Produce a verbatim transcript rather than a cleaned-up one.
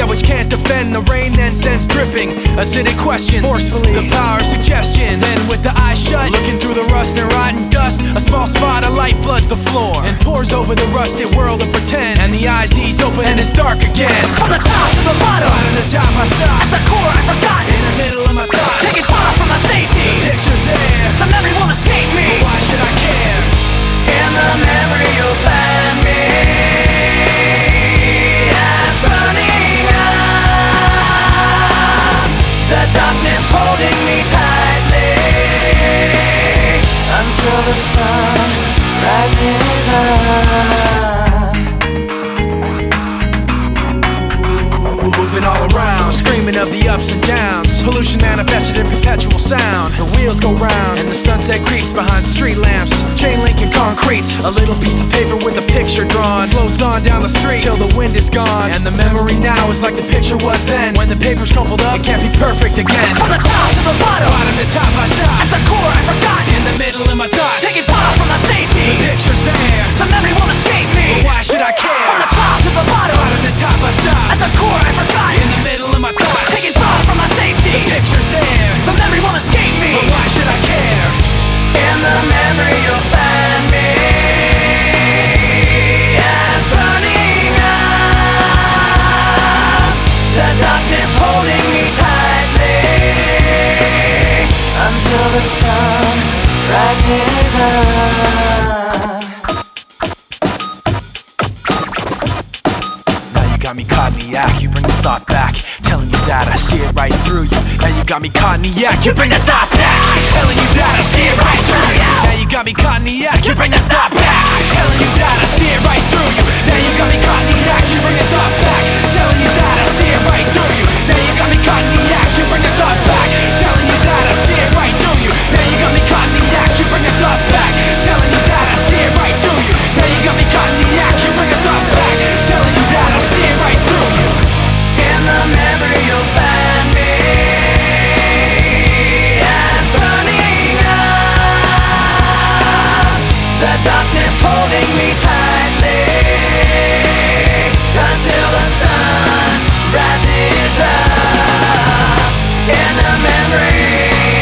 that which can't defend. The rain then sends dripping acidic questions, forcefully the power of suggestion. Then with the eyes shut, looking through the rust and rotten dust, a small spot of light floods the floor and pours over the rusted world of pretend. And the eyes ease open and it's dark again. From the top to the bottom, right at the top I stop, at the core I forgot, in the middle of my thoughts, taking far from my safety. The picture's there, the memory won't escape me. But why should I care? In the memory you'll find me as burning up, the darkness holding me tightly until the sun rises up. Moving all around, screaming of the ups and downs, pollution manifested in perpetual sound. The wheels go round and the sunset creeps behind street lamps, chain link and concrete. A little piece of paper with a picture drawn floats on down the street till the wind is gone. And the memory now is like the picture was then. When the paper's crumpled up, it can't be perfect again. From the top to the bottom, bottom to top I stop, at the core I forgot, in the middle of my thoughts, taking far from my safety. The picture's there, the memory won't escape me. But why should I care? From the top to the bottom, bottom to top I stop, at the core I forgot, in the middle of my thoughts, taking far from my safety. The picture's there, the memory won't escape me. But why should I care? In the memory you'll find me as burning up, the darkness holding me tightly until the sun rises up. Now you got me caught in the act, you bring the thought back, telling you that I see it right through you. Now you got me caught in the act, you bring the thought back, telling you that I see it right through you. Now you got me caught in the act, you bring the thought back, telling you that I see it right through you. Now you got me caught in the act, you bring the thought back, telling you that I see it right through you. Now you got me caught in the act, you bring the thought back, telling you that I see it right through you. Now you got me caught in the act, you bring the thought back, telling you that I see it right through you. Now you got me caught in the act, you bring the thought back, telling you that I see it right through you. In the memory you'll find me as burning up, the darkness holding me tightly until the sun rises up. In the memory